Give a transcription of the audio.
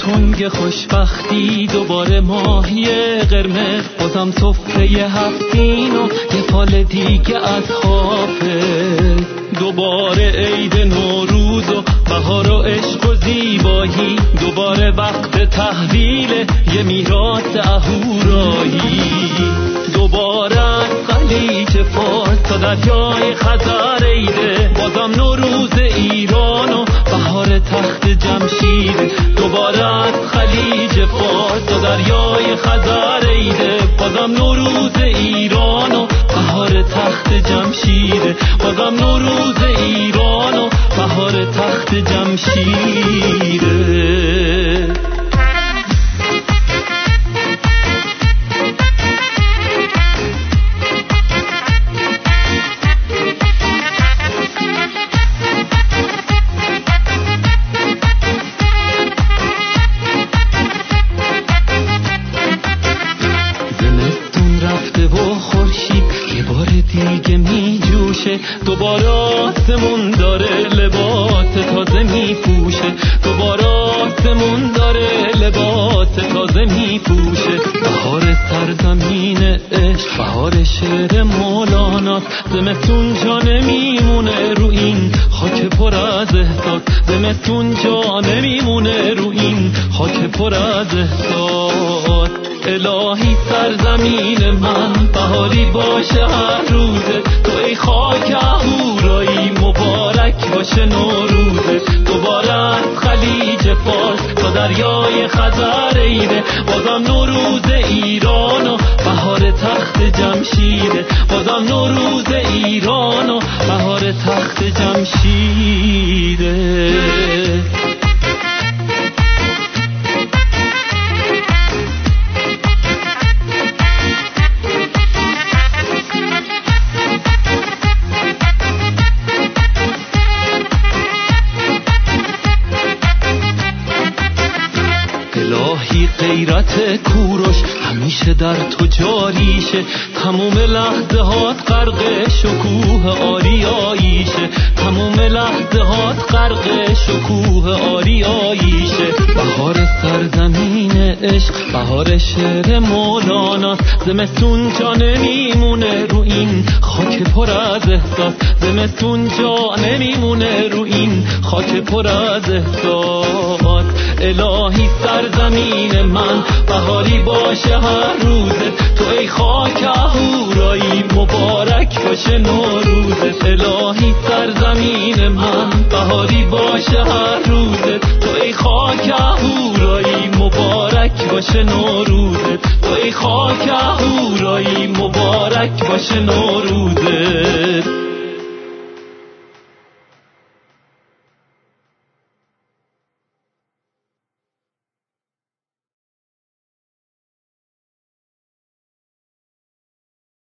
تنگ خوشبختی، دوباره ماهی قرمز، بازم سفره هفتین و یه فال دیگه از حافظ. دوباره عید نوروز و بهار و عشق و زیبایی، دوباره وقت تحویل یه میراث اهورایی. دوباره از خلیج فارس تا دریای خزر عیده، بازم نوروز ایران و بهار تخت جمشید. دوباره از خلیج فارس تا دریای خزر عیده، بازم نوروز ایران و بهار تخت جمشید. بازم نوروز ایران و بهار تخت جمشید. دیگه می جوشه، دوباره آسمون داره لباس تازه می پوشه. دوباره آسمون داره لباس تازه می پوشه. بهار سرزمین عشق، بهار شعر مولاناست. زمستون جا نمیمونه رو این خاک پر از احساس. زمستون جا نمیمونه رو این خاک پر از احساس. الهی سرزمین من بهاری باشه هر روزه، تو ای خاک اهورایی مبارک باشه نوروزه. دوباره از خلیج فارس تا دریای خزر عیده، بازم نوروز ایران و بهار تخت جمشیده. بازم نوروز ایران و بهار تخت جمشیده. الهی غیرت کوروش همیشه در تو جاریشه، تموم لحظه هات غرق شکوه آریاییشه. تموم لحظه هات غرق شکوه آریاییشه. بهار سرزمین عشق، بهار شعر مولاناست. زمستون جا نمیمونه رو این خاک پر از احساس. زمستون جا نمیمونه رو این خاک پر از احساس. الهی سرزمین من بهاری باشه هر روزه، تو ای خاک اهورایی مبارک باشه نوروزه. الهی سرزمین من بهاری باشه هر روزه، تو ای خاک اهورایی مبارک باشه نوروزه. تو ای خاک اهورایی مبارک باشه نوروزه.